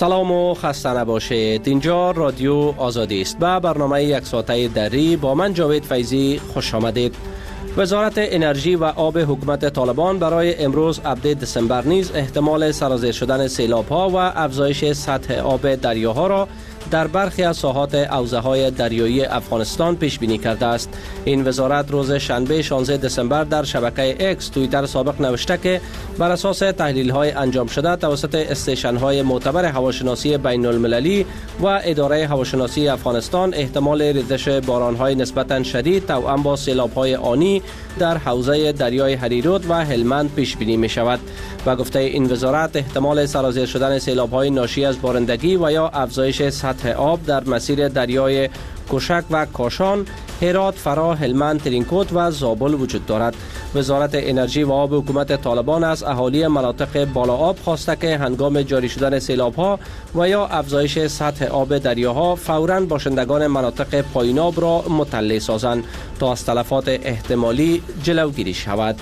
سلام و خسته نباشید. اینجا رادیو آزادی است. به برنامه یک ساعته دری با من جاوید فیضی خوش آمدید. وزارت انرژی و آب حکومت طالبان برای امروز 7 دسامبر نیز احتمال سرازیر شدن سیلاب‌ها و افزایش سطح آب دریاها را در برخی از ساحات حوزه‌های دریایی افغانستان پیش بینی کرده است. این وزارت روز شنبه 16 دسامبر در شبکه اکس توییتر سابق نوشته که بر اساس تحلیل‌های انجام شده توسط استیشن‌های معتبر هواشناسی بین‌المللی و اداره هواشناسی افغانستان احتمال ریزش باران‌های نسبتاً شدید توأم با سیلاب‌های آنی در حوزه دریای هریرود و هلمند پیش بینی می‌شود. و گفته این وزارت احتمال سرازیر شدن سیلاب‌های ناشی از بارندگی و یا افزایش سطح آب در مسیر دریای کوشک و کاشان، هرات، فرا، هلمند، ترینکوت و زابل وجود دارد. وزارت انرژی و آب حکومت طالبان از اهالی مناطق بالا آب خواسته که هنگام جاری شدن سیلاب‌ها و یا افزایش سطح آب دریاها فوراً باشندگان مناطق پایین آب را مطلع سازند تا از تلفات احتمالی جلوگیری شود.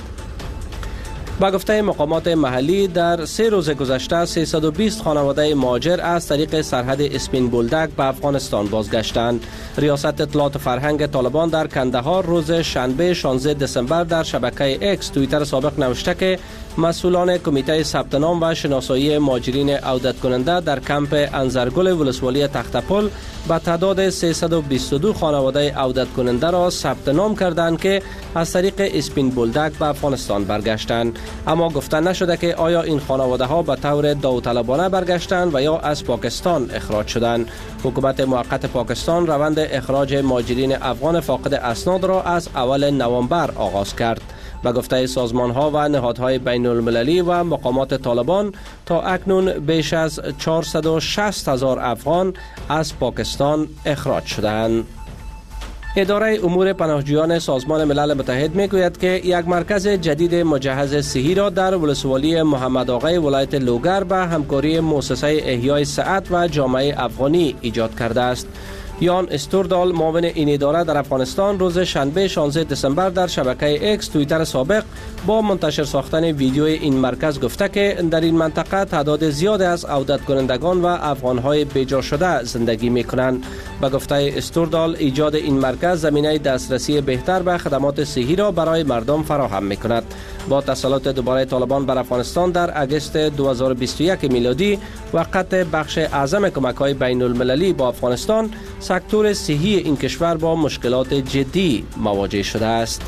با گفته مقامات محلی در 3 روز گذشته 320 خانواده مهاجر از طریق سرحد اسپین بولدک به افغانستان بازگشتند. ریاست اطلاعات فرهنگ طالبان در کندهار روز شنبه 16 دسامبر در شبکه اکس توییتر سابق نوشته که مسئولان کمیته ثبت نام و شناسایی مهاجرین عودت کننده در کمپ انزرگل ولسوالی تختپل به تعداد 322 خانواده عودت کننده را ثبت نام کردند که از طریق اسپین بولدک به افغانستان برگشتند، اما گفته نشده که آیا این خانواده ها به طور داوطلبانه برگشتند و یا از پاکستان اخراج شدند. حکومت موقت پاکستان روند اخراج مهاجرین افغان فاقد اسناد را از اول نوامبر آغاز کرد. به گفته سازمان ها و نهادهای بین المللی و مقامات طالبان تا اکنون بیش از 460,000 افغان از پاکستان اخراج شدند. اداره امور پناهجویان سازمان ملل متحد میگوید که یک مرکز جدید مجهز صحی را در ولسوالی محمد آقای ولایت لوگر به همکاری مؤسسه احیای صحت و جامعه افغانی ایجاد کرده است. یان استوردال معاون این اداره در افغانستان روز شنبه 16 دسامبر در شبکه اکس توییتر سابق با منتشر ساختن ویدیوی این مرکز گفته که در این منطقه تعداد زیاد از عودت کنندگان و افغانهای بیجا شده زندگی می کنند. به گفته استوردال ایجاد این مرکز زمینه دسترسی بهتر به خدمات صحی را برای مردم فراهم می کند. با تسلط دوباره طالبان بر افغانستان در اگست 2021 میلادی و قطع بخش اعظم کمک‌های بین المللی با افغانستان، سکتور صحی این کشور با مشکلات جدی مواجه شده است.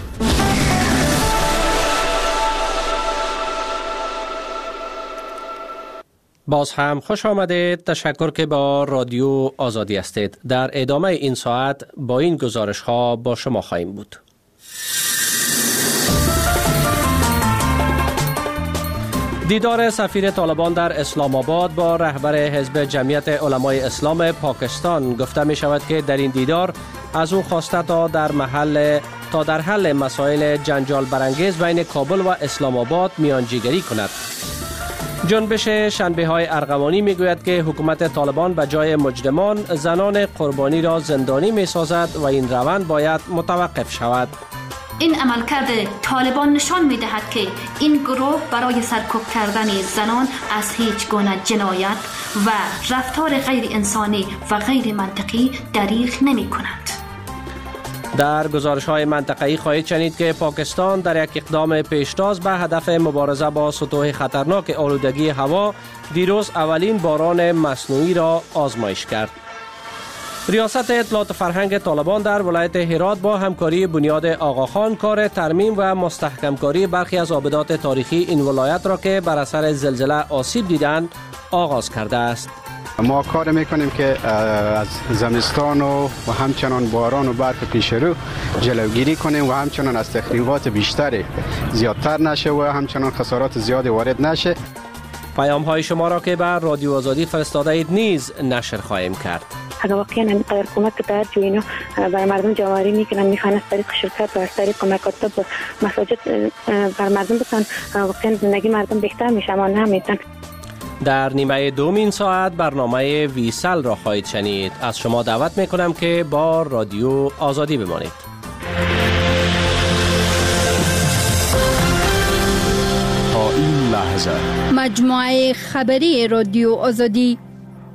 باز هم خوش آمدید. تشکر که با رادیو آزادی هستید. در ادامه این ساعت با این گزارش ها با شما خواهیم بود. دیدار سفیر طالبان در اسلام آباد با رهبر حزب جمعیت علمای اسلام پاکستان. گفته می شود که در این دیدار از او خواسته تا در حل مسائل جنجال برانگیز بین کابل و اسلام آباد میانجیگری کند. جنبش شنبه های ارغوانی می گوید که حکومت طالبان به جای مجرمان زنان قربانی را زندانی می سازد و این روند باید متوقف شود. این عملکرد طالبان نشان می دهد که این گروه برای سرکوب کردن زنان از هیچ گونه جنایت و رفتار غیر انسانی و غیر منطقی دریغ نمی کند. در گزارش‌های منطقه‌ای خواهید شنید که پاکستان در یک اقدام پیشتاز به هدف مبارزه با سطوح خطرناک آلودگی هوا دیروز اولین باران مصنوعی را آزمایش کرد. ریاست اطلاعات فرهنگ طالبان در ولایت هرات با همکاری بنیاد آقاخان کار ترمیم و مستحکمکاری برخی از آبدات تاریخی این ولایت را که بر اثر زلزله آسیب دیدند آغاز کرده است. ما کار میکنیم که از زمستان و همچنان باران و برف پیش رو جلوگیری کنیم و همچنان از تخریبات بیشتری زیادتر نشه و همچنان خسارات زیادی وارد نشه. پیام های شما را که بر رادیو آزادی فرستاده اید نیز نشر خواهیم کرد. اگر واقعا اینقدر کمک که توجه اینا بر مردم جمع‌آوری میکنن میخوان از طریق شرکت و از طریق کمکات به مساجد بر مردم بتن واقعا زندگی مردم بهتر میشه، اما نمیتن. در نیمه دوم این ساعت برنامه ویسل را خواهید شنید. از شما دعوت میکنم که با رادیو آزادی بمانید. تا این لحظه مجموعه خبری رادیو آزادی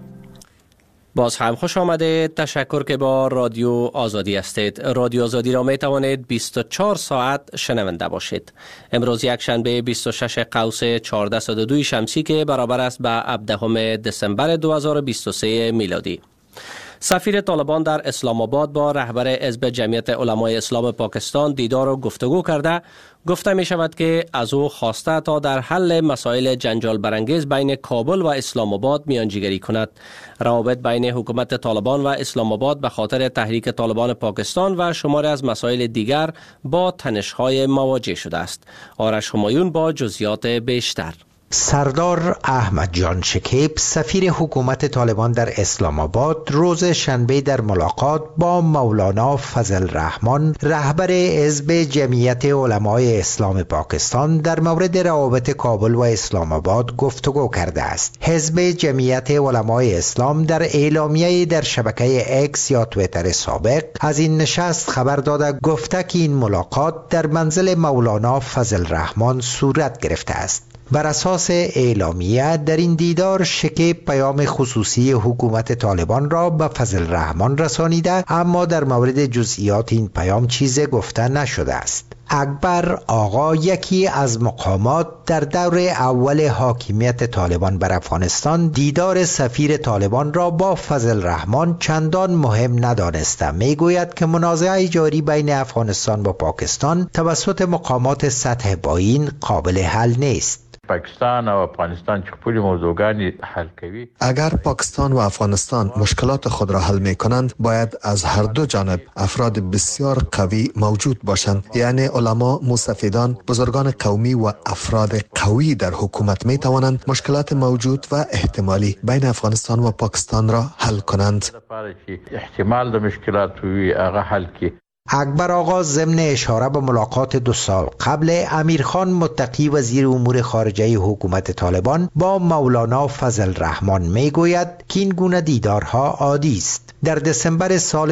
باز هم خوش آمده. تشکر که با رادیو آزادی هستید. رادیو آزادی را می توانید 24 ساعت شنونده باشید. امروز یک شنبه 26 قوس 1402 شمسی که برابر است با 17 دسامبر 2023 میلادی. سفیر طالبان در اسلام آباد با رهبر حزب جمعیت علمای اسلام پاکستان دیدار و گفتگو کرده. گفته می شود که از او خواسته تا در حل مسائل جنجال برانگیز بین کابل و اسلام آباد میانجیگری کند. روابط بین حکومت طالبان و اسلام آباد به خاطر تحریک طالبان پاکستان و شماری از مسائل دیگر با تنش‌های مواجه شده است. آرش همایون با جزئیات بیشتر. سردار احمد جان شکیب سفیر حکومت طالبان در اسلام آباد روز شنبه در ملاقات با مولانا فضل الرحمن رهبر حزب جمعیت علمای اسلام پاکستان در مورد روابط کابل و اسلام آباد گفتگو کرده است. حزب جمعیت علمای اسلام در اعلامیه در شبکه اکس یا توییتر سابق از این نشست خبر داده گفته که این ملاقات در منزل مولانا فضل الرحمن صورت گرفته است. بر اساس اعلامیه در این دیدار شکیب پیام خصوصی حکومت طالبان را به فضل الرحمن رسانیده، اما در مورد جزئیات این پیام چیزی گفته نشده است. اکبر آقا یکی از مقامات در دور اول حاکمیت طالبان بر افغانستان دیدار سفیر طالبان را با فضل الرحمن چندان مهم ندانسته. میگوید که منازعه جاری بین افغانستان و پاکستان توسط مقامات سطح پایین قابل حل نیست. پاکستان و افغانستان چې خپل موضوعګانی حل کوي. اگر پاکستان و افغانستان مشکلات خود را حل می‌کنند باید از هر دو جانب افراد بسیار قوی موجود باشند، یعنی علما، مستفیدان، بزرگان قومی و افراد قوی در حکومت می توانند مشکلات موجود و احتمالی بین افغانستان و پاکستان را حل کنند. احتمال د مشکلات وی هغه حل کی. اکبر آقا ضمن اشاره به ملاقات 2 سال قبل امیرخان متقی وزیر امور خارجه حکومت طالبان با مولانا فضل الرحمن میگوید که این گونه دیدارها عادی است. در دسامبر سال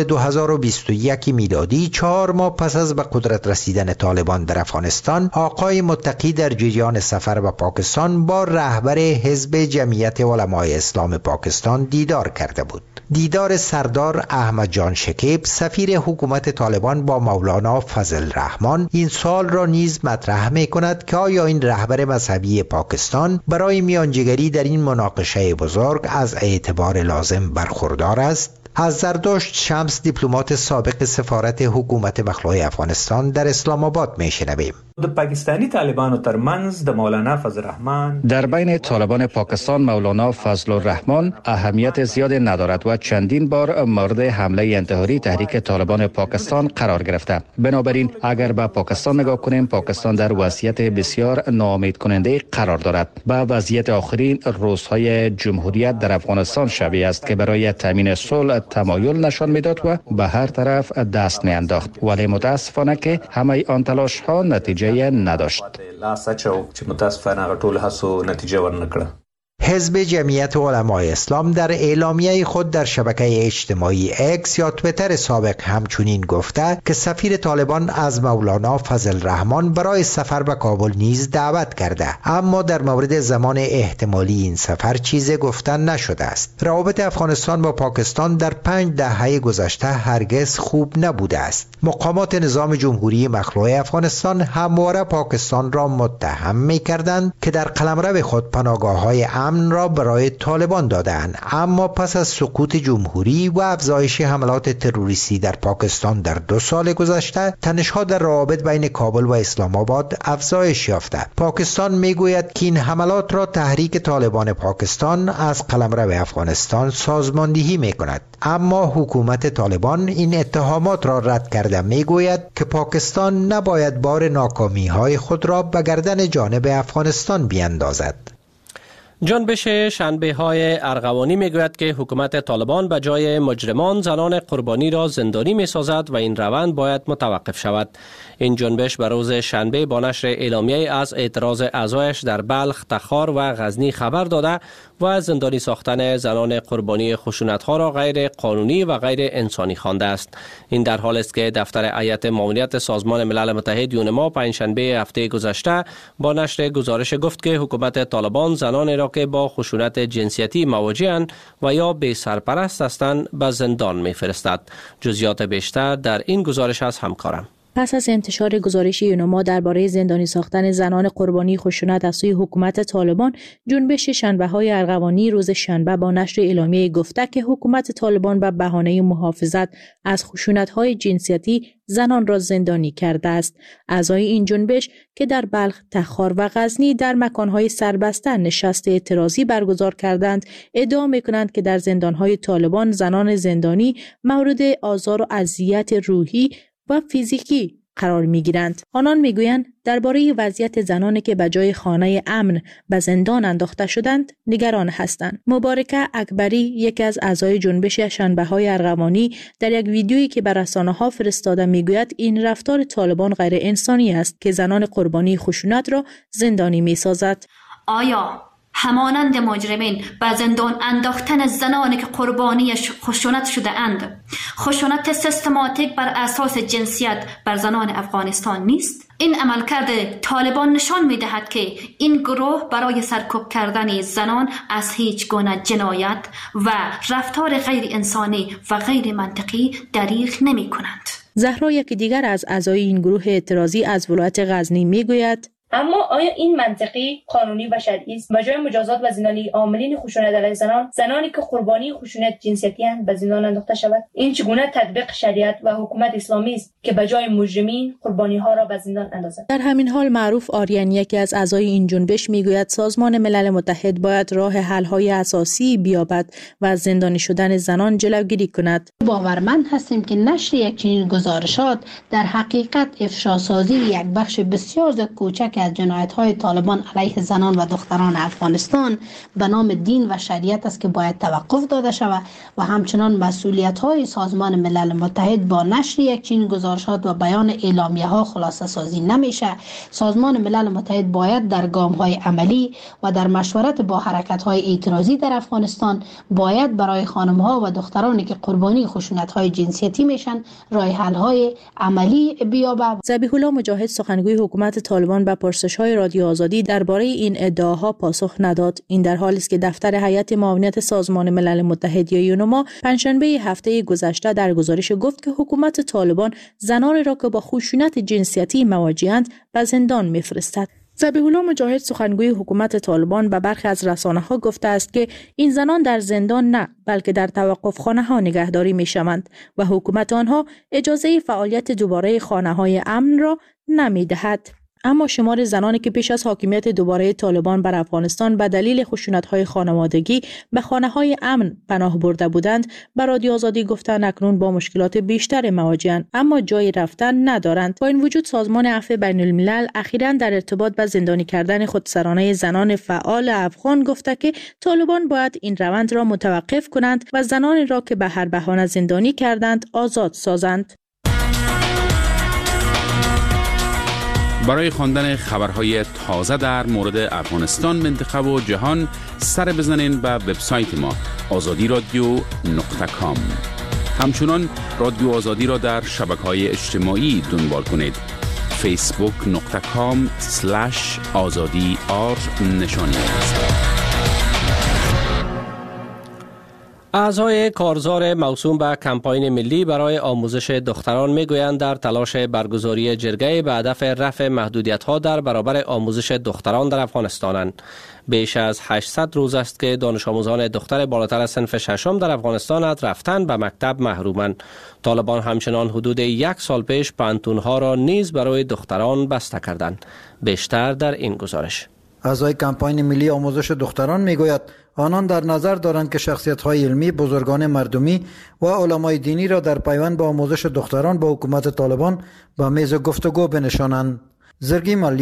2021 میلادی 4 ماه پس از به قدرت رسیدن طالبان در افغانستان، آقای متقی در جریان سفر به پاکستان با رهبر حزب جمعیت علمای اسلام پاکستان دیدار کرده بود. دیدار سردار احمد جان شکیب سفیر حکومت طالبان با مولانا فضل الرحمن این سوال را نیز مطرح می کند که آیا این رهبر مذهبی پاکستان برای میانجیگری در این مناقشه بزرگ از اعتبار لازم برخوردار است؟ از زردشت شمس دیپلمات سابق سفارت حکومت مخلوع افغانستان در اسلام آباد میشنویم. د پاکستانی طالبانو ترمنځ د مولانا فضل الرحمن در بین طالبان پاکستان مولانا فضل الرحمن اهمیت زیاد ندارد و چندین بار مورد حمله انتحاری تحریک طالبان پاکستان قرار گرفته. بنابراین اگر به پاکستان نگاه کنیم، پاکستان در وضعیت بسیار ناامید کننده قرار دارد. به وضعیت آخرین روزهای جمهوریت در افغانستان شبیه است که برای تامین صلح تمایل نشان میداد و به هر طرف دست میانداخت، ولی متاسفانه که همه آن تلاش ها نتیجه نداشت. حزب جمعیت علمای اسلام در اعلامیه خود در شبکه اجتماعی اکس یا توییتر سابق همچنین گفته که سفیر طالبان از مولانا فضل الرحمن برای سفر به کابل نیز دعوت کرده، اما در مورد زمان احتمالی این سفر چیزی گفتن نشده است. روابط افغانستان با پاکستان در 5 دهه گذشته هرگز خوب نبوده است. مقامات نظام جمهوری مخلوع افغانستان همواره پاکستان را متهم می‌کردند که در قلمرو خود پناهگاه‌های امن را برای طالبان دادند، اما پس از سقوط جمهوری و افزایش حملات تروریستی در پاکستان در 2 سال گذشته، تنش‌ها در روابط بین کابل و اسلام آباد افزایش یافته. پاکستان میگوید که این حملات را تحریک طالبان پاکستان از قلمرو افغانستان سازماندهی میکند، اما حکومت طالبان این اتهامات را رد کرده میگوید که پاکستان نباید بار ناکامی‌های خود را به گردن جانب افغانستان بیاندازد. جنبش شنبه های ارغوانی میگوید که حکومت طالبان به جای مجرمان زنان قربانی را زندانی می سازد و این روند باید متوقف شود. این جنبش به روز شنبه با نشر اعلامیه از اعتراض اعضایش در بلخ، تخار و غزنی خبر داده و زندانی ساختن زنان قربانی خشونت‌ها را غیر قانونی و غیر انسانی خوانده است. این در حال است که دفتر هیئت معاونت سازمان ملل متحد یونما پنجشنبه هفته گذشته با نشر گزارش گفت که حکومت طالبان زنانی را که با خشونت جنسیتی مواجه‌اند و یا بی سرپرست هستند به زندان می‌فرستد. جزئیات بیشتر در این گزارش از همکارم. پس از انتشار گزارش یونما درباره زندانی ساختن زنان قربانی خشونت از سوی حکومت طالبان، جنبش شنبه‌های ارغوانی روز شنبه با نشر اعلامیه گفته که حکومت طالبان به بهانه محافظت از خشونت‌های جنسیتی زنان را زندانی کرده است. اعضای این جنبش که در بلخ، تخار و غزنی در مکان‌های سربسته نشست اعتراضی برگزار کردند، ادعا می‌کنند که در زندان‌های طالبان زنان زندانی مورد آزار و اذیت روحی و فیزیکی قرار می‌گیرند. آنان می‌گویند درباره وضعیت زنانی که به جای خانه امن به زندان انداخته شدند نگران هستند. مبارکه اکبری، یکی از اعضای جنبش شنبه‌های ارغوانی، در یک ویدیویی که به رسانه‌ها فرستاده می‌گوید این رفتار طالبان غیر انسانی است که زنان قربانی خشونت را زندانی می‌سازد. آیا همانند مجرمین به زندان انداختن زنانی که قربانی خشونت شده اند، خشونت سیستماتیک بر اساس جنسیت بر زنان افغانستان نیست؟ این عملکرد طالبان نشان می دهد که این گروه برای سرکوب کردن زنان از هیچ گونه جنایت و رفتار غیر انسانی و غیر منطقی دریغ نمی کنند. زهرا، یکی دیگر از اعضای این گروه اعتراضی از ولایت غزنی می گوید اما آیا این منطقی، قانونی و شرعی است؟ به جای مجازات و زندانی عاملین خشونت علیه زنانی که قربانی خشونت جنسیتی اند به زندان انداخته شود؟ این چگونه تطبیق شریعت و حکومت اسلامی است که به جای مجرمین قربانی ها را به زندان اندازد؟ در همین حال معروف آریان، یکی از اعضای این جنبش، میگوید سازمان ملل متحد باید راه حل های اساسی بیابد و از زندانی شدن زنان جلوگیری کند. باورمند هستیم که نشر یک چنین گزارشات در حقیقت افشاسازی یک بخش بسیار کوچک از جنایت‌های طالبان علیه زنان و دختران افغانستان به نام دین و شریعت است که باید توقف داده شود و همچنان مسئولیت‌های سازمان ملل متحد با نشر یک چنین گزارشات و بیان اعلامیه‌ها خلاصه سازی نمیشه. سازمان ملل متحد باید در گام‌های عملی و در مشورت با حرکت‌های اعتراضی در افغانستان باید برای خانم‌ها و دخترانی که قربانی خشونت‌های جنسیتی میشن راه حل‌های عملی بیابد. ذبیح الله مجاهد، سخنگوی حکومت طالبان، به پرسش‌های رادیو آزادی درباره این ادعاها پاسخ نداد. این در حالی است که دفتر هیئت معاونت سازمان ملل متحد یا یونما پنجشنبه هفته گذشته در گزارش گفت که حکومت طالبان زنانی را که با خشونت جنسیتی مواجه‌اند به زندان می‌فرستد. ذبیح الله مجاهد، سخنگوی حکومت طالبان، به برخی از رسانه‌ها گفته است که این زنان در زندان نه بلکه در توقفخانه‌ها نگهداری می‌شوند و حکومت آنها اجازه فعالیت دوباره خانه‌های امن را نمی‌دهد. اما شمار زنانی که پیش از حاکمیت دوباره طالبان بر افغانستان به دلیل خشونت‌های خانوادگی به خانه‌های امن پناه برده بودند به رادیو آزادی گفتند اکنون با مشکلات بیشتر مواجه‌اند اما جای رفتن ندارند. با این وجود سازمان عفو بین‌الملل اخیراً در ارتباط به زندانی کردن خودسرانه زنان فعال افغان گفته که طالبان باید این روند را متوقف کنند و زنانی را که به هر بهانه زندانی کردند آزاد سازند. برای خواندن خبرهای تازه در مورد افغانستان، منطقه و جهان سر بزنین به وبسایت ما azadiradio.com. همچنان رادیو آزادی را در شبکه‌های اجتماعی دنبال کنید. facebook.com/azadi_r. اعضای کارزار موسوم به کمپاین ملی برای آموزش دختران میگویند در تلاش برگزاری جرگه به هدف رفع محدودیت‌ها در برابر آموزش دختران در افغانستانند. بیش از 800 روز است که دانش آموزان دختر بالاتر از صنف ششم در افغانستان از رفتن به مکتب محرومند. طالبان همچنان حدود 1 سال پیش پانتون‌ها را نیز برای دختران بسته کردند. بیشتر در این گزارش. اعضای کمپاین ملی آموزش دختران میگوید آنان در نظر دارند که شخصیت‌های علمی، بزرگان مردمی و علمای دینی را در پیوند به آموزش دختران با حکومت طالبان به میز گفتگو بنشانند. زرگی ملیار،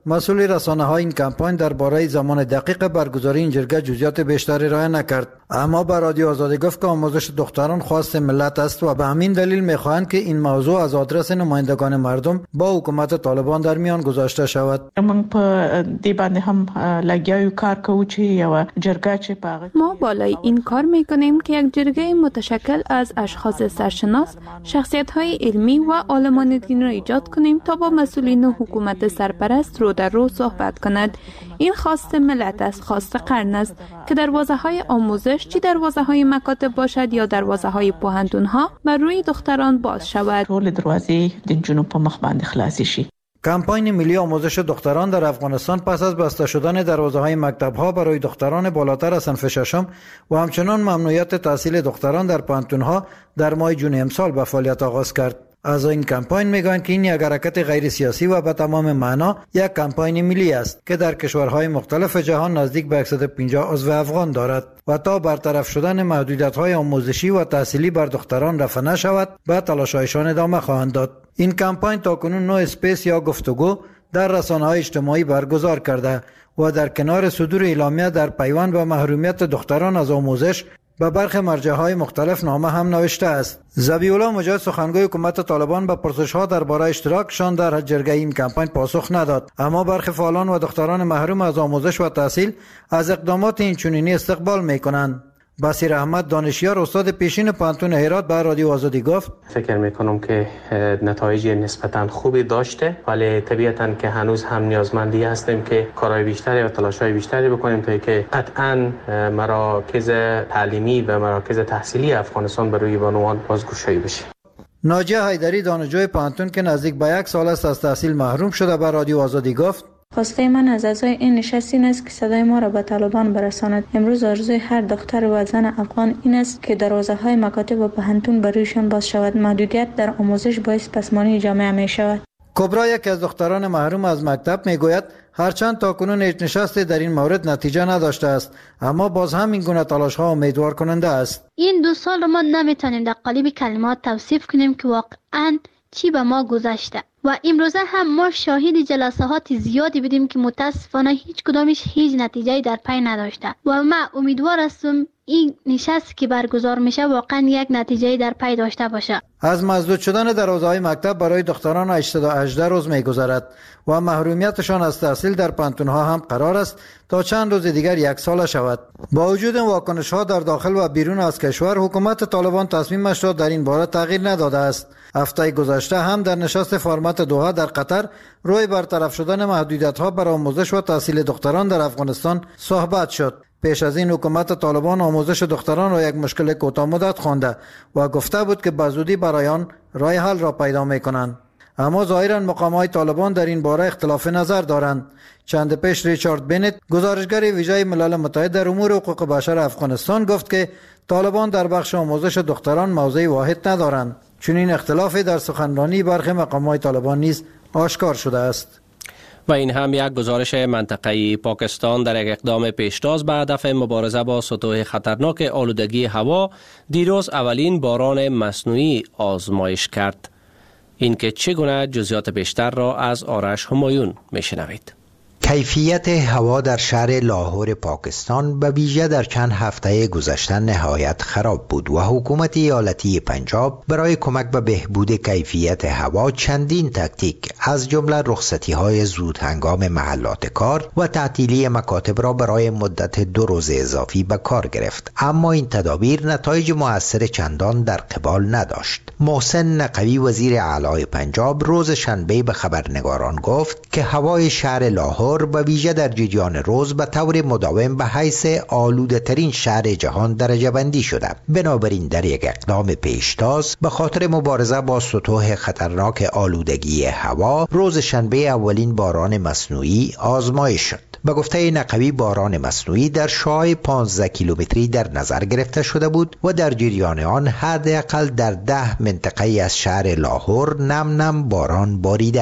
مسئول رسانه های این کمپاین درباره زمان دقیق برگزاری این جرگه جزئیات بیشتری ارائه نکرد، اما به رادیو آزادی گفت که آموزش دختران خواست ملت است و به همین دلیل میخواهند که این موضوع از آدرس نمایندگان مردم با حکومت طالبان در میان گذاشته شود. من په دې باندې هم لګیاو کار کوو چې یو جرګه چې پاغه ما بالای این کار میکنیم که یک جرگه متشکل از اشخاص سرشناس، شخصیت‌های علمی و عالمان دین را ایجاد کنیم تا با مسئولین حکومت سرپرست رو در رو صحبت کند. این خواست ملت است، خواست قرن است که دروازه‌های آموزش چی دروازه‌های مکاتب باشد یا دروازه‌های پوهنتون‌ها بر روی دختران باز شود. ټول دروازې د جنوب په مخ باندې خلاص شي. کمپاین ملی آموزش دختران در افغانستان پس از بسته شدن دروازه‌های مکتب‌ها برای دختران بالاتر از صنف ششم و همچنان ممنوعیت تحصیل دختران در پانتون‌ها در ماه جون امسال به فعالیت آغاز کرد. از این کمپاین میگویند که این یک حرکت غیر سیاسی و به تمام معنا یک کمپاین ملی است که در کشورهای مختلف جهان نزدیک به 150 عضو افغان دارد و تا برطرف شدن محدودیت‌های آموزشی و تحصیلی بر دختران رفع نشود به تلاش‌هایشان ادامه خواهند داد. این کمپاین تاکنون نوع اسپیس یا گفتگو در رسانه‌های اجتماعی برگزار کرده و در کنار صدور اعلامیه در پیوند به محرومیت دختران از آموزش به برخی مرجع‌های مختلف نامه هم نوشته است. ذبیح الله مجاهد سخنگوی حکومت طالبان به پرسش‌ها درباره اشتراکشان در جرگه این کمپاین پاسخ نداد، اما برخی فعالان و دختران محروم از آموزش و تحصیل از اقدامات این چنینی استقبال می‌کنند. بصیر احمد دانشیار استاد پیشین پانتون هرات به رادیو آزادی گفت فکر میکنم که نتایج نسبتا خوبی داشته، ولی طبیعتا که هنوز هم نیازمندی هستیم که کارهای بیشتری و تلاش‌های بیشتری بکنیم تا که قطعا مراکز تعلیمی و مراکز تحصیلی افغانستان به روی بانوان بازگشایی بشه. ناجیه حیدری دانشجوی پانتون که نزدیک به 1 سال است از تحصیل محروم شده به رادیو آزادی گفت خواسته من از اعضای این نشست این است که صدای ما را به طالبان برساند. امروز آرزوی هر دختر و زن افغان این است که دروازه‌های مکاتب و پوهنتون برایشان باز شود. محدودیت در آموزش باعث پسمانی جامعه می شود. کبرا یکی از دختران محروم از مکتب میگوید هرچند تاکنون هیچ نشستی در این مورد نتیجه نداشته است، اما باز هم این گونه تلاش‌ها امیدوار کننده است. این 2 سال ما نمیتونیم در قالب کلمات توصیف کنیم که واقعاً چی به ما گذشته و امروزه هم ما شاهد جلسات زیادی بودیم که متاسفانه هیچ کدامش هیچ نتیجه‌ای در پی نداشته و ما امیدوار هستم این نشست که برگزار میشه واقعا یک نتیجه‌ای در پی داشته باشه. از مسدود شدن دروازه‌های مکتب برای دختران 88 روز می‌گذرد و محرومیتشان از تحصیل در پانتون‌ها هم قرار است تا چند روز دیگر 1 ساله شود. با وجود واکنش‌ها در داخل و بیرون از کشور، حکومت طالبان تصمیمش را در این باره تغییر نداده است. هفته گذشته هم در نشست فرمت دوحه در قطر روی برطرف شدن محدودیت‌ها بر آموزش و تحصیل دختران در افغانستان صحبت شد. پیش از این حکومت طالبان آموزش دختران را یک مشکل کوتاه مدت خوانده و گفته بود که به زودی برای آن راه حل را پیدا می‌کنند. اما ظاهراً مقام‌های طالبان در این باره اختلاف نظر دارند. چند پیش ریچارد بنت، گزارشگر ویژه ملل متحد در امور حقوق بشر افغانستان، گفت که طالبان در بخش آموزش دختران موضع واحد ندارند. چون این اختلافی در سخنرانی برخی مقام‌های طالبان نیز آشکار شده است. و این هم یک گزارش منطقه‌ای. پاکستان در یک اقدام پیشتاز به هدف مبارزه با سطوح خطرناک آلودگی هوا دیروز اولین باران مصنوعی آزمایش کرد. این که چگونه جزئیات بیشتر را از آرش همایون میشنوید. کیفیت هوا در شهر لاهور پاکستان به ویژه در چند هفته گذشته نهایت خراب بود و حکومت ایالتی پنجاب برای کمک به بهبود کیفیت هوا چندین تاکتیک از جمله رخصتی‌های زود هنگام محلات کار و تعطیلی مکاتب را برای مدت 2 روز اضافی به کار گرفت، اما این تدابیر نتایج مؤثر چندان در قبال نداشت. محسن نقوی وزیر اعلی پنجاب روز شنبه به خبرنگاران گفت که هوای شهر لاهور به ویژه در جریان روز به طور مداوم به حیث آلوده ترین شهر جهان درجه بندی شده. بنابراین در یک اقدام پیشتاز به خاطر مبارزه با سطوح خطرناک آلودگی هوا روز شنبه اولین باران مصنوعی آزمایش شد. به گفته نقوی باران مصنوعی در شعاع 15 کیلومتری در نظر گرفته شده بود و در جریان آن حداقل در 10 منطقه از شهر لاهور نم نم باران باریده است.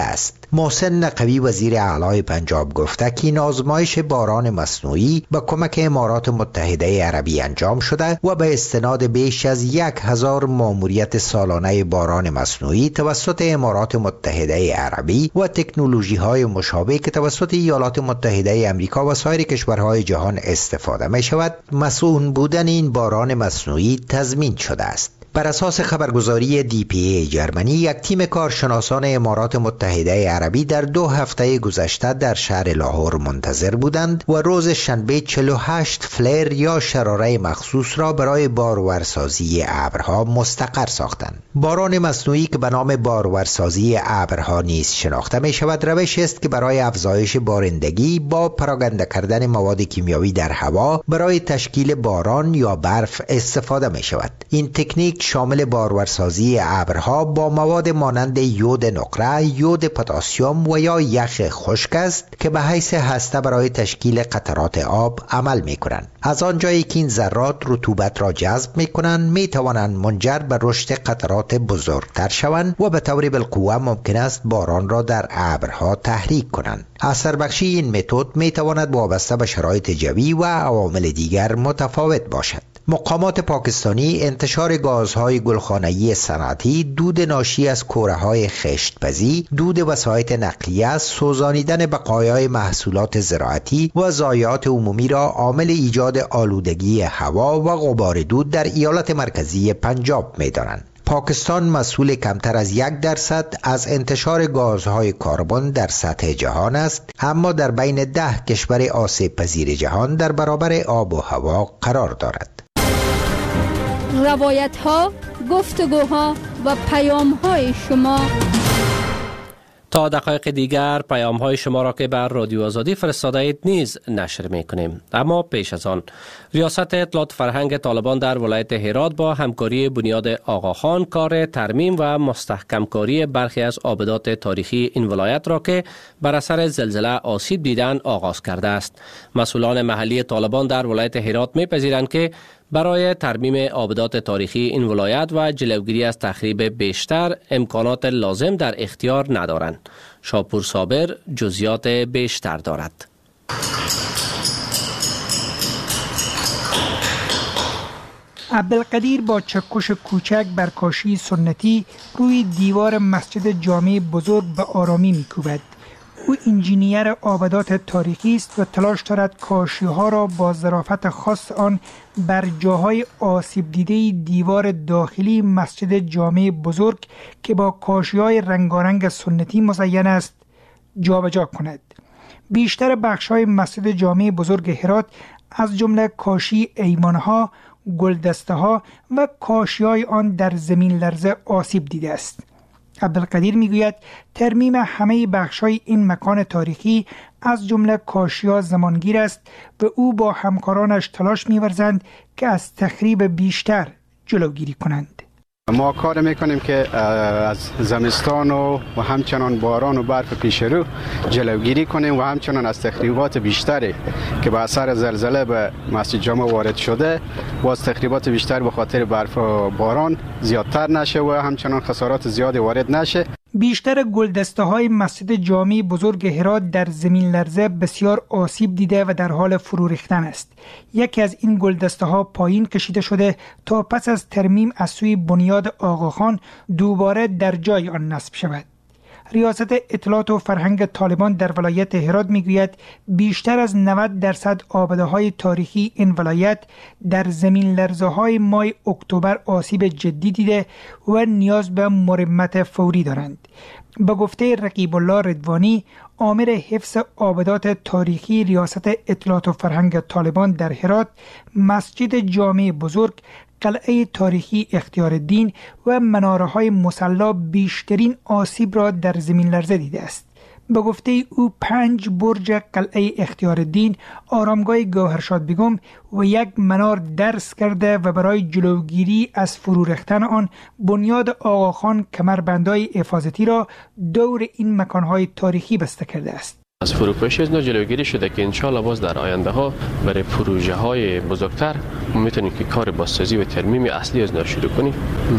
محسن نقوی وزیر اعلی پنجاب گفته که این آزمایش باران مصنوعی با کمک امارات متحده عربی انجام شده و به استناد بیش از 1000 ماموریت سالانه باران مصنوعی توسط امارات متحده عربی و تکنولوژی های مشابه که توسط ایالات متحده آمریکا و سایر کشورهای جهان استفاده می شود مسئول بودن این باران مصنوعی تضمین شده است. بر اساس خبرگزاری DPA جرمنی، یک تیم کارشناسان امارات متحده عربی در 2 هفته گذشته در شهر لاهور منتظر بودند و روز شنبه 48 فلر یا شراره مخصوص را برای بارورسازی ابرها مستقر ساختند. باران مصنوعی که به نام بارورسازی ابرها نیز شناخته می شود، روشی است که برای افزایش بارندگی با پراکنده کردن مواد کیمیایی در هوا برای تشکیل باران یا برف استفاده می شود. این تکنیک شامل بارورسازی ابرها با مواد مانند یود نقره، یود پتاسیم و یا یخ خشک است که به حیث هسته برای تشکیل قطرات آب عمل می کنند. از آنجایی که این ذرات رطوبت را جذب می کنند، می توانند منجر به رشد قطرات بزرگتر شوند و به طور بالقوه ممکن است باران را در ابرها تحریک کنند. اثر بخشی این متد می تواند وابسته به شرایط جوی و عوامل دیگر متفاوت باشد. مقامات پاکستانی انتشار گازهای گلخانه‌ای صنعتی، دود ناشی از کوره‌های خشت‌پزی، دود وسایط نقلیه، سوزانیدن بقایای محصولات زراعتی و ضایعات عمومی را عامل ایجاد آلودگی هوا و غبار دود در ایالت مرکزی پنجاب می‌دانند. پاکستان مسئول کمتر از 1% از انتشار گازهای کربن در سطح جهان است، اما در بین 10 کشور آسیب پذیر جهان در برابر آب و هوا قرار دارد. روایت ها، گفتگوها و پیام های شما. تا دقایق دیگر پیام های شما را که بر رادیو آزادی فرستاده اید نیز نشر می کنیم. اما پیش از آن، ریاست اطلاعات فرهنگ طالبان در ولایت هرات با همکاری بنیاد آقاخان کار ترمیم و مستحکم کاری برخی از آبدات تاریخی این ولایت را که بر اثر زلزله آسیب دیدن آغاز کرده است. مسئولان محلی طالبان در ولایت هرات می پذیرند که برای ترمیم آبدات تاریخی این ولایت و جلوگیری از تخریب بیشتر امکانات لازم در اختیار ندارند. شاپور صابر جزئیات بیشتر دارد. عبدالقدیر با چکش کوچک بر کاشی سنتی روی دیوار مسجد جامع بزرگ به آرامی می‌کوبد. او انجینیر آبدات تاریخی است و تلاش دارد کاشی‌ها را با ظرافت خاص آن بر جاهای آسیب دیده دیوار داخلی مسجد جامع بزرگ که با کاشی‌های رنگارنگ سنتی مزین است جابجا کند. بیشتر بخش‌های مسجد جامع بزرگ هرات از جمله کاشی ایوان‌ها، گلدسته‌ها و کاشی‌های آن در زمین لرزه آسیب دیده است. عبدالقدیر میگوید ترمیم همه بخش‌های این مکان تاریخی از جمله کاشی‌ها زمانگیر است و او با همکارانش تلاش می‌ورزند که از تخریب بیشتر جلوگیری کنند. ما کار میکنیم که از زمستان و همچنان باران و برف پیش رو جلوگیری کنیم و همچنان از تخریبات بیشتری که به اثر زلزله به مسجد جامع وارد شده و از تخریبات بیشتر به خاطر برف و باران زیادتر نشه و همچنان خسارات زیادی وارد نشه. بیشتر گلدسته های مسجد جامع بزرگ هرات در زمین لرزه بسیار آسیب دیده و در حال فرو ریختن است. یکی از این گلدسته ها پایین کشیده شده تا پس از ترمیم از سوی بنیاد آقاخان دوباره در جای آن نصب شود. ریاست اطلاعات و فرهنگ طالبان در ولایت هرات میگوید بیشتر از 90% آبده‌های تاریخی این ولایت در زمین لرزه‌های ماه اکتبر آسیب جدی دیده و نیاز به مرمت فوری دارند. به گفته رقیب الله رضوانی، آمر حفظ آبدات تاریخی ریاست اطلاعات و فرهنگ طالبان در هرات، مسجد جامع بزرگ، قلعه تاریخی اختیارالدین و مناره‌های مصلی بیشترین آسیب را در زمین لرزه دیده است. به گفته او 5 برج قلعه اختیارالدین، آرامگاه گوهرشاد بیگم و یک منار درس کرده و برای جلوگیری از فرو ریختن آن بنیاد آقاخان کمربندهای حفاظتی را دور این مکانهای تاریخی بسته کرده است. از فروپاشی از جلوگیری شده که انشاءالله باز در آینده ها برای پروژه های بزرگتر میتونیم که کار بازسازی و ترمیم اصلی از نو شروع کنیم.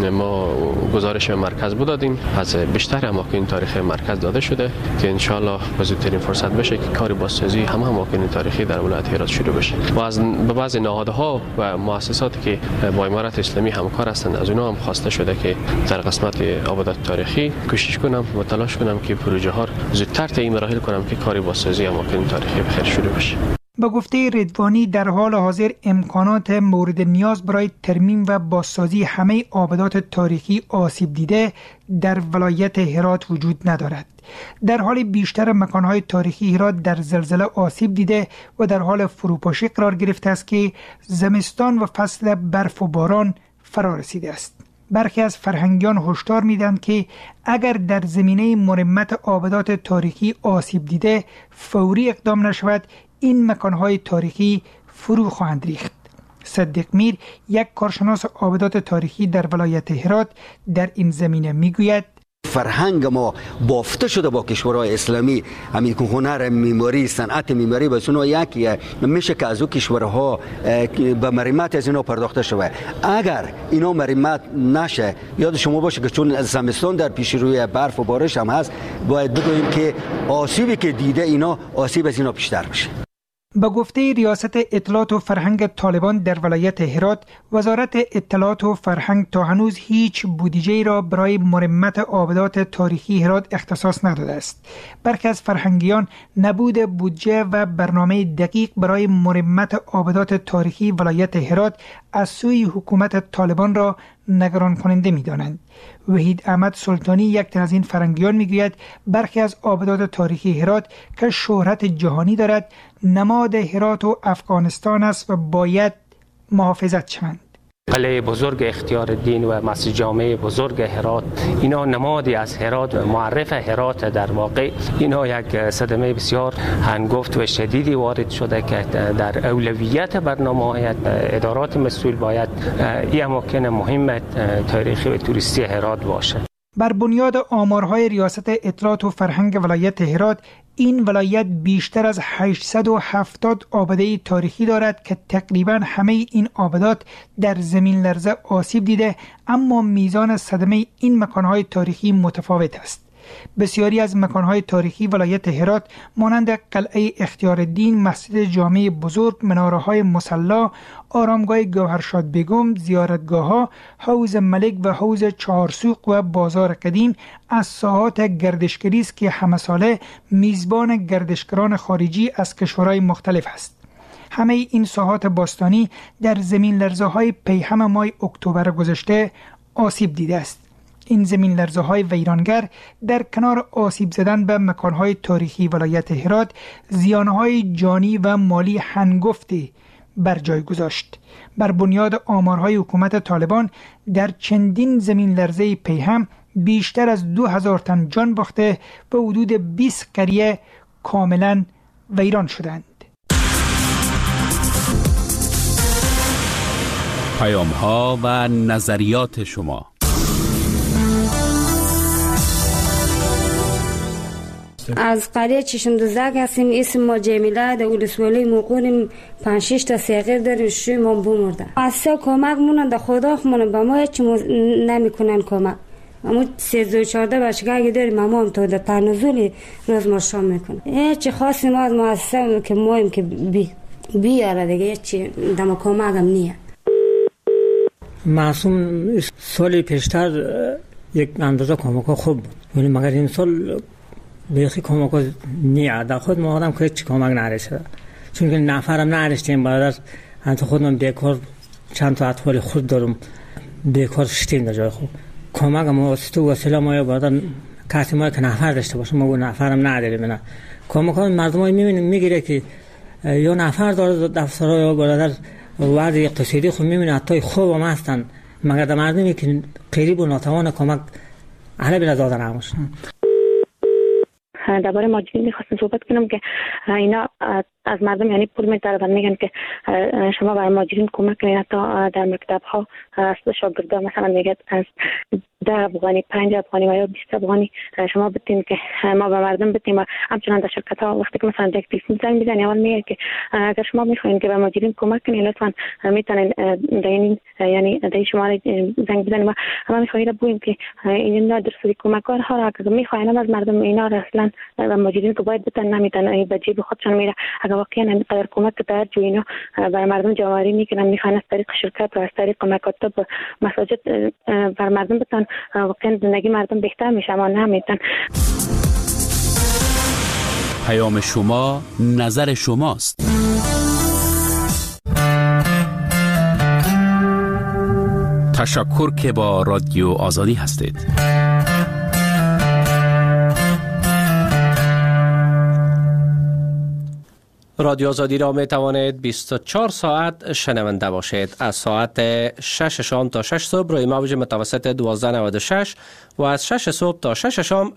ما گزارش مرکز دادیم، از بیشتر اماکن تاریخی مرکز داده شده که ان شاء الله به زودترین فرصت بشه که کار بازسازی همه اماکن تاریخی در ولایت هرات شروع بشه. و از بعضی نهادها و مؤسساتی که با امارت اسلامی همکار هستند از اونها هم خواسته شده که در قسمت آبادات تاریخی کوشش کنم و تلاش کنم که پروژه ها زودتر طی مراحل کنم که کار بازسازی اماکن تاریخی بخیر شروع بشه. به گفته رضوانی در حال حاضر امکانات مورد نیاز برای ترمیم و بازسازی همه آبادات تاریخی آسیب دیده در ولایت هرات وجود ندارد. در حال بیشتر مکانهای تاریخی هرات در زلزله آسیب دیده و در حال فروپاشی قرار گرفته است که زمستان و فصل برف و باران فرا رسیده است. برخی از فرهنگیان هشدار میدهند که اگر در زمینه مرمت آبادات تاریخی آسیب دیده فوری اقدام نشود این مکانهای تاریخی فرو خواهند ریخت. صدیق میر، یک کارشناس آبادات تاریخی در ولایت هرات، در این زمینه میگوید فرهنگ ما بافته شده با کشورهای اسلامی، همین هنر معماری، صنعت معماری بس اونها یکیه، میشه که از او کشورها به مرمت از اینا پرداخته شود. اگر اینا مرمت نشه، یاد شما باشه که چون زمستان در پیش روی برف و بارش هم هست، باید بگوییم که آسیبی که دیده اینا آسیب از اینا بیشتر بشه. به گفته ریاست اطلاعات و فرهنگ طالبان در ولایت هرات، وزارت اطلاعات و فرهنگ تا هنوز هیچ بودجه را برای مرمت آبادات تاریخی هرات اختصاص نداده است. برخی از فرهنگیان نبود بودجه و برنامه دقیق برای مرمت آبادات تاریخی ولایت هرات از سوی حکومت طالبان را نگران کننده می دانند. وحید احمد سلطانی، یک تن از این فرهنگیان، میگوید برخی از آبادات تاریخی هرات که شهرت جهانی دارد نماد هرات و افغانستان است و باید محافظت شوند. قلعه بزرگ اختیارالدین و مسجد جامع بزرگ هرات اینا نمادی از هرات و معرف هرات. در واقع اینا یک صدمه بسیار هنگفت و شدیدی وارد شده که در اولویت برنامه‌های ادارات مسئول باید این اماکن مهم تاریخی و توریستی هرات باشه. بر بنیاد آمارهای ریاست اطلاعات و فرهنگ ولایت هرات، این ولایت بیشتر از 870 آباده تاریخی دارد که تقریبا همه این آبادات در زمین لرزه آسیب دیده، اما میزان صدمه این مکانهای تاریخی متفاوت است. بسیاری از مکانهای تاریخی ولایت هرات مانند قلعه اختیارالدین، مسجد جامع بزرگ، مناره‌های مصلی، آرامگاه گوهرشاد بیگم، زیارتگاه‌ها، حوض ملک و حوض چهارسوق و بازار قدیم از ساحات گردشگری است که همه ساله میزبان گردشگران خارجی از کشورهای مختلف است. همه این ساحات باستانی در زمین لرزه‌های پیهم ماه اکتبر گذشته آسیب دیده است. این زمین لرزه های ویرانگر در کنار آسیب زدن به مکانهای تاریخی ولایت هرات زیانهای جانی و مالی هنگفتی بر جای گذاشت. بر بنیاد آمارهای حکومت طالبان در چندین زمین لرزه پیهم بیشتر از 2000 تن جان باخته و حدود 20 قریه کاملا ویران شدند. پیام‌ها و نظریات شما. از قریه چشم دوزک هستیم. اسم ما جمیله، در ولسوالی موقعیم 5-6 تا صغیر داریم. شوی ما بمرده. از کمک مونن در خدا خمونن به ما هیچ نمیکنن کمک. اما 13-14 بچگی داریم، اما هم تا در تنزلی روز ما شام میکنن. هیچ خاصی ما از مؤسسه که ما هم که بیاره دیگه هیچ دم کمک هم نیه. معصوم سال پیشتر یک اندازه کمک خوب بود، ولی مگر این سال بیخی کمک نیه. در خود ما آدم که هیچ کمک نرسیده، چون که نفرم نرسیدیم. بعد از خودم بیکار چند تا اطفال خود دارم، بیکار شدیم در جای خوب. کمک ما وسیله ما بعد کسی ما که نفر داشته باشه، ما نفرم نداریم. نه کمک مردم ها میبینیم میگیره که یا نفر داره دفترها یا برادر وضع اقتصادی خود میبینه حتی خوب هم هستن، مگر در مردمی که قریب و ناتوان کمک اهل بلا دادن نموشن. درباره ماجرین میخواستم صحبت کنم که اینا از مردم یعنی پول میطلبن، میگن که شما برای ماجرین کمک کنید. حتی در مکتب ها شاگردا مثلا میگن از 10 افغانی 5 افغانی و یا 20 افغانی شما بتین که ما به مردم بتیم و همچنان در شرکت ها وقتی که مثلا یک تلفن زنگ بزنید اول میگه که اگر شما میخواین که به مهاجرین کمک کنید لطفا میتونین یعنی در شماره زنگ بزنید و ما میخوایم بگوییم که اینا درصد کمکارها را که میخواین از مردم اینا را اصلا به مهاجرین که باید بتن نمیتن به جیب خودشان میره اگر واقعا اینقدر کمک توجه اینا بر مردم جواری میکنن میخواین از طریق شرکت و از طریق مکاتب مساجد بر مردم بتن واقعا زندگی مردم بهتر میشه اما نمیتن. پیام شما نظر شماست. تشکر که با رادیو آزادی هستید. رادیو آزادی را می توانید 24 ساعت شنونده باشید. از ساعت 6 شام تا 6 صبح روی موج متوسط 1296 و از 6 صبح تا 6 شام